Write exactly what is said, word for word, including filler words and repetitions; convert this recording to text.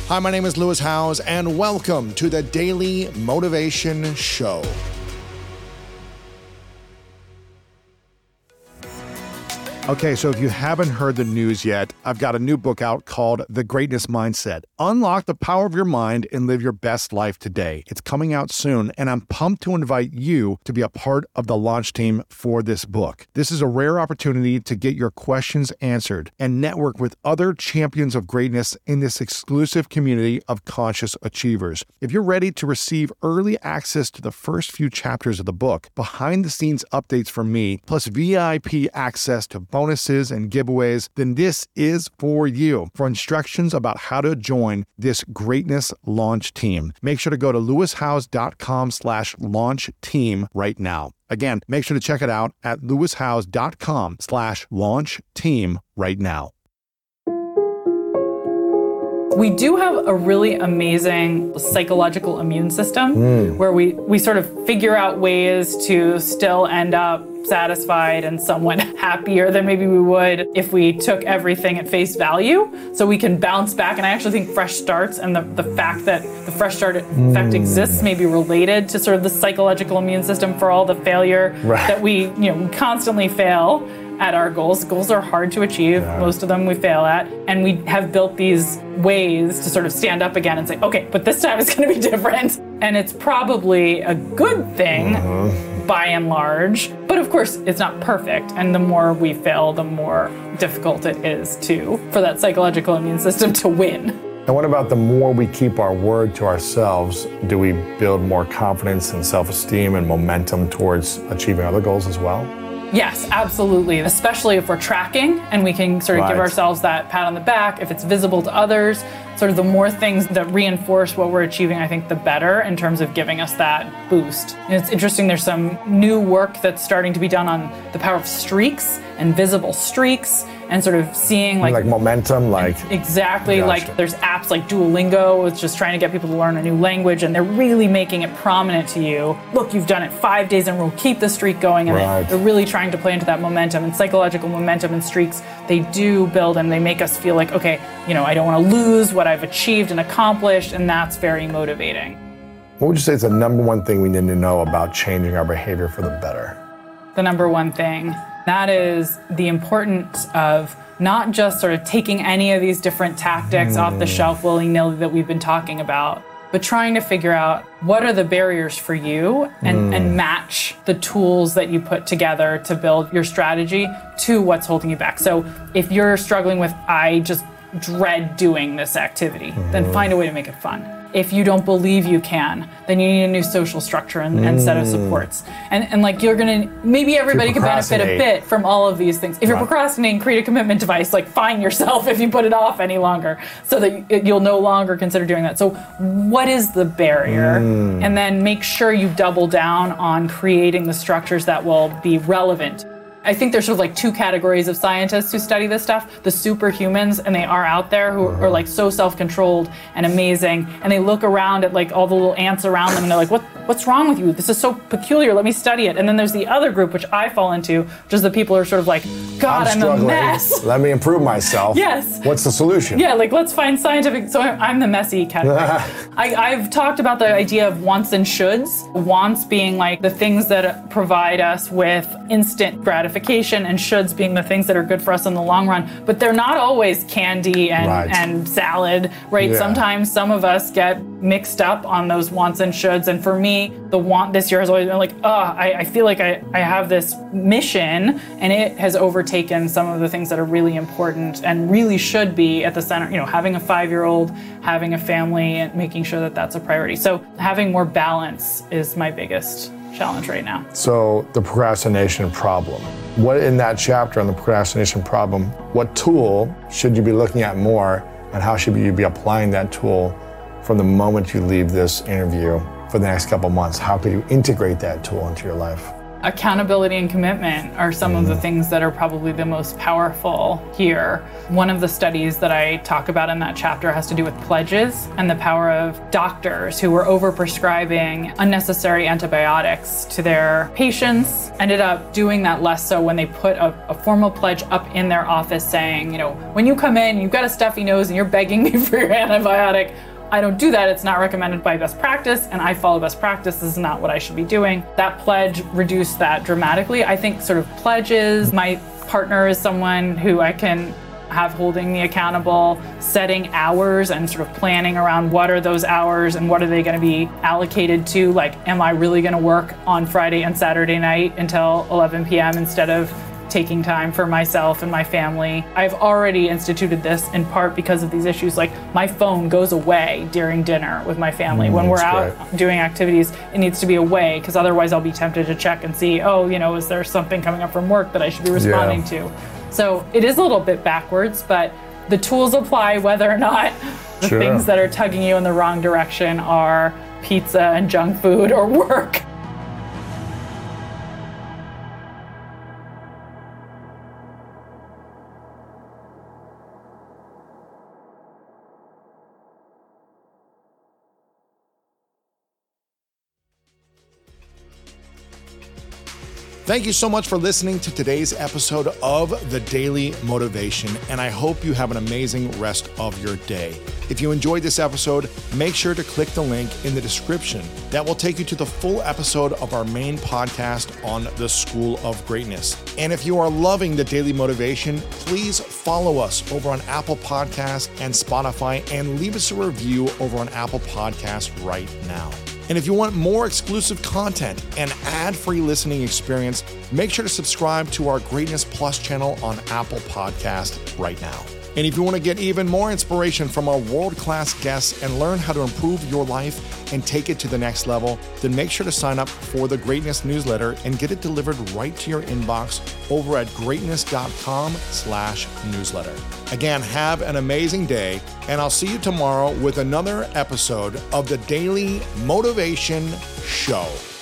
Hi, my name is Lewis Howes, and welcome to the Daily Motivation Show. Okay, so if you haven't heard the news yet, I've got a new book out called The Greatness Mindset. Unlock the power of your mind and live your best life today. It's coming out soon, and I'm pumped to invite you to be a part of the launch team for this book. This is a rare opportunity to get your questions answered and network with other champions of greatness in this exclusive community of conscious achievers. If you're ready to receive early access to the first few chapters of the book, behind-the-scenes updates from me, plus V I P access to bonuses and giveaways, then this is for you. For instructions about how to join this greatness launch team, make sure to go to lewishowes.com slash launch team right now. Again, make sure to check it out at lewishowes.com slash launch team right now. We do have a really amazing psychological immune system mm. where we, we sort of figure out ways to still end up satisfied and somewhat happier than maybe we would if we took everything at face value. So we can bounce back. And I actually think fresh starts and the, the fact that the fresh start effect mm. exists may be related to sort of the psychological immune system for all the failure right. that we, you know, constantly fail at our goals. Goals are hard to achieve. Yeah. Most of them we fail at. And we have built these ways to sort of stand up again and say, okay, but this time it's going to be different. And it's probably a good thing uh-huh. by and large. But of course, it's not perfect. And the more we fail, the more difficult it is to, for that psychological immune system to win. And what about the more we keep our word to ourselves, do we build more confidence and self-esteem and momentum towards achieving other goals as well? Yes, absolutely. Especially if we're tracking and we can sort of right. give ourselves that pat on the back. If it's visible to others, sort of the more things that reinforce what we're achieving, I think the better in terms of giving us that boost. And it's interesting, there's some new work that's starting to be done on the power of streaks and visible streaks and sort of seeing like... Like momentum, like... Exactly, gotcha. Like there's apps like Duolingo, it's just trying to get people to learn a new language and they're really making it prominent to you. Look, you've done it five days in a row, keep the streak going. And right. they're really trying to play into that momentum and psychological momentum and streaks. They do build and they make us feel like, okay, you know, I don't want to lose what I've achieved and accomplished, and that's very motivating. What would you say is the number one thing we need to know about changing our behavior for the better? The number one thing, that is the importance of not just sort of taking any of these different tactics mm. off the shelf willy-nilly that we've been talking about, but trying to figure out what are the barriers for you and, mm. and match the tools that you put together to build your strategy to what's holding you back. So if you're struggling with, I just dread doing this activity, mm. then find a way to make it fun. If you don't believe you can, then you need a new social structure and, mm. and set of supports. And, and like you're gonna, maybe everybody could benefit a bit from all of these things. If you're right. procrastinating, create a commitment device, like fine yourself if you put it off any longer so that you'll no longer consider doing that. So what is the barrier? Mm. And then make sure you double down on creating the structures that will be relevant. I think there's sort of like two categories of scientists who study this stuff, the superhumans, and they are out there who are like so self-controlled and amazing, and they look around at like all the little ants around them and they're like, what, what's wrong with you? This is so peculiar, let me study it. And then there's the other group, which I fall into, which is the people who are sort of like, God, I'm, I'm a mess. Let me improve myself. Yes. What's the solution? Yeah, like let's find scientific, so I'm the messy category. I, I've talked about the idea of wants and shoulds. Wants being like the things that provide us with instant gratification, and shoulds being the things that are good for us in the long run, but they're not always candy and, right. and salad, right? Yeah. Sometimes some of us get mixed up on those wants and shoulds, and for me, the want this year has always been like, oh, I, I feel like I, I have this mission, and it has overtaken some of the things that are really important and really should be at the center, you know, having a five-year-old, having a family, and making sure that that's a priority. So having more balance is my biggest challenge right now. So the procrastination problem. What in that chapter on the procrastination problem, what tool should you be looking at more, and how should you be applying that tool from the moment you leave this interview for the next couple months? How could you integrate that tool into your life? Accountability and commitment are some of the things that are probably the most powerful here. One of the studies that I talk about in that chapter has to do with pledges and the power of doctors who were overprescribing unnecessary antibiotics to their patients, ended up doing that less so when they put a, a formal pledge up in their office saying, you know, when you come in, you've got a stuffy nose and you're begging me for your antibiotic. I don't do that. It's not recommended by best practice, and I follow best practice. This is not what I should be doing. That pledge reduced that dramatically. I think sort of pledges, my partner is someone who I can have holding me accountable, setting hours and sort of planning around what are those hours and what are they going to be allocated to. Like, am I really going to work on Friday and Saturday night until eleven p.m. instead of taking time for myself and my family? I've already instituted this in part because of these issues. Like, my phone goes away during dinner with my family. Mm, when we're out great. doing activities, it needs to be away, because otherwise I'll be tempted to check and see, oh, you know, is there something coming up from work that I should be responding yeah. to? So it is a little bit backwards, but the tools apply whether or not the sure. things that are tugging you in the wrong direction are pizza and junk food or work. Thank you so much for listening to today's episode of The Daily Motivation, and I hope you have an amazing rest of your day. If you enjoyed this episode, make sure to click the link in the description. That will take you to the full episode of our main podcast on the School of Greatness. And if you are loving The Daily Motivation, please follow us over on Apple Podcasts and Spotify, and leave us a review over on Apple Podcasts right now. And if you want more exclusive content and ad-free listening experience, make sure to subscribe to our Greatness Plus channel on Apple Podcast right now. And if you want to get even more inspiration from our world-class guests and learn how to improve your life and take it to the next level, then make sure to sign up for the Greatness newsletter and get it delivered right to your inbox over at greatness.com slash newsletter. Again, have an amazing day, and I'll see you tomorrow with another episode of the Daily Motivation Show.